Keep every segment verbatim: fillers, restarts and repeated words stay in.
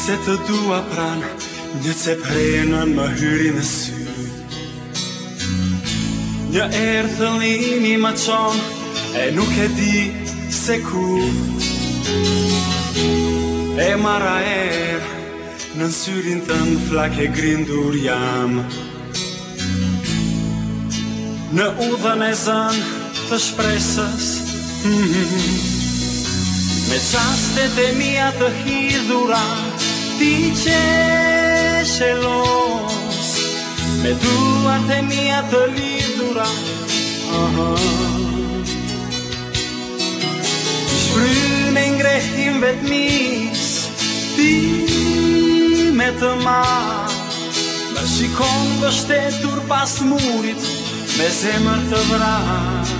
Se të dua pran, një ceprenën më hyri në sy. Një erë thëllimi më qon, e nuk e di se ku. E mara erë, në syrin tënë flak e grindur jam. Në udhën e zënë të shpresës, mm-hmm. Me qastet e mia të hidhura, ti qeshe los. Me duart e mia të lidhura, uh-huh. Shfryme ngrehim vetmis, ti me të marë. Më shikon vështetur pas murit, me zemër të vrarë.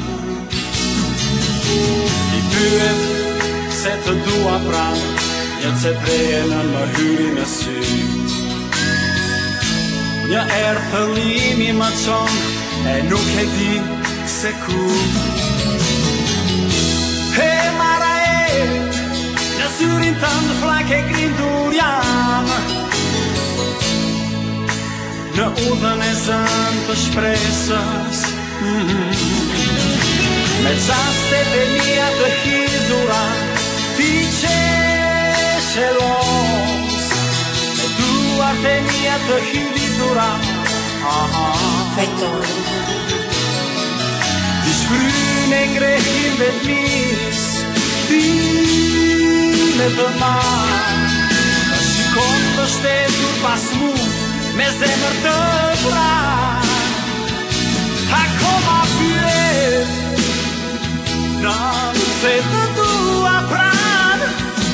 I pyet se të dua pranë, një ceprenën më hyri në sy. Një erë thëllimi më qon, e nuk e di se ku. E mara e, në syrin tënë flak e grindur jam. Në udhën e zënë të shpresës, mm-hmm. Me qastet e mia të hidhura, ti qeshe los. Me duart e mia të hidhura, Fajton. Ti shfryne ngrehim vetmis, ti me të marë. Më shikon vështetur pas mu, me zemër të vrarë. Akoma pyet, nëse të dua pranë.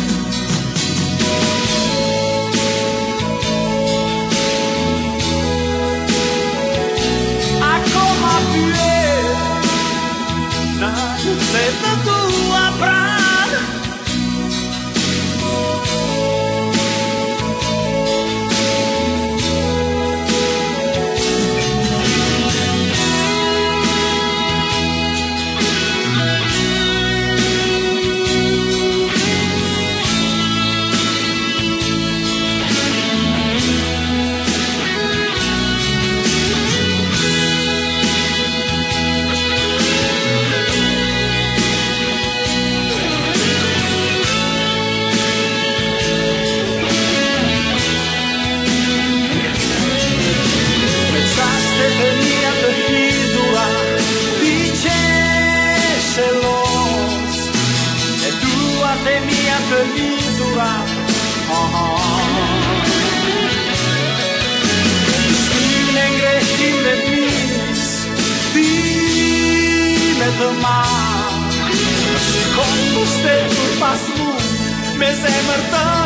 Akoma pyet, nëse të dua pranë. Të lidhura, uh-huh. Shfryne ngrehim vetmis, ti me të marë. Më shikon vështetur pas mu, me zemër të